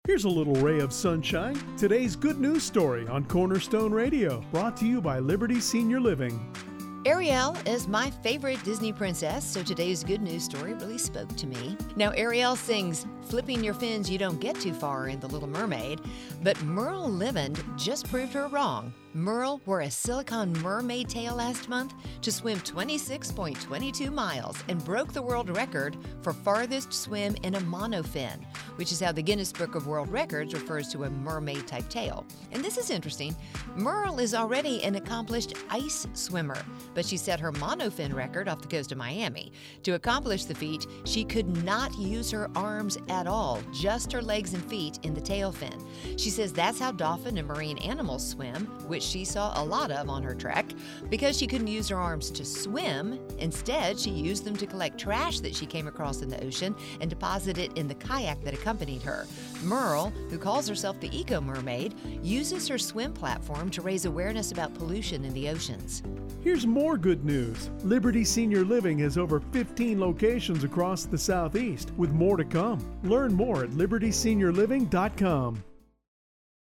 Here's a little ray of sunshine. Today's good news story on Cornerstone Radio, brought to you by Liberty Senior Living. Ariel is my favorite Disney princess, so today's good news story really spoke to me. Now, Ariel sings, "Flipping your fins, you don't get too far" in The Little Mermaid, but Merle Livind just proved her wrong. Merle wore a silicone mermaid tail last month to swim 26.22 miles and broke the world record for farthest swim in a monofin, which is how the Guinness Book of World Records refers to a mermaid-type tail. And this is interesting. Merle is already an accomplished ice swimmer, but she set her monofin record off the coast of Miami. To accomplish the feat, she could not use her arms at all, just her legs and feet in the tail fin. She says that's how dolphin and marine animals swim, which she saw a lot of on her trek. Because she couldn't use her arms to swim, instead she used them to collect trash that she came across in the ocean and deposit it in the kayak that accompanied her. Merle, who calls herself the Eco Mermaid, uses her swim platform to raise awareness about pollution in the oceans. Here's more good news. Liberty Senior Living has over 15 locations across the Southeast, with more to come. Learn more at libertyseniorliving.com.